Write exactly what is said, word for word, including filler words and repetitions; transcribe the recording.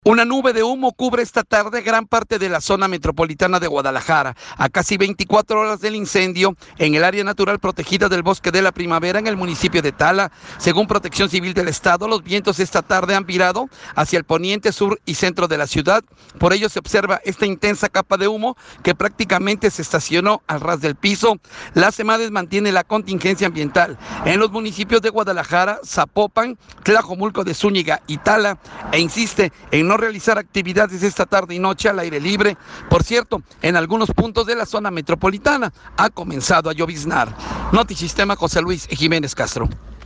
Una nube de humo cubre esta tarde gran parte de la zona metropolitana de Guadalajara, a casi veinticuatro horas del incendio en el área natural protegida del Bosque de la Primavera en el municipio de Tala. Según Protección Civil del Estado, los vientos esta tarde han virado hacia el poniente, sur y centro de la ciudad. Por ello se observa esta intensa capa de humo que prácticamente se estacionó al ras del piso. La SEMADES mantiene la contingencia ambiental en los municipios de Guadalajara, Zapopan, Tlajomulco de Zúñiga y Tala, e insiste en no realizar actividades esta tarde y noche al aire libre. Por cierto, en algunos puntos de la zona metropolitana ha comenzado a lloviznar. Notisistema, José Luis Jiménez Castro.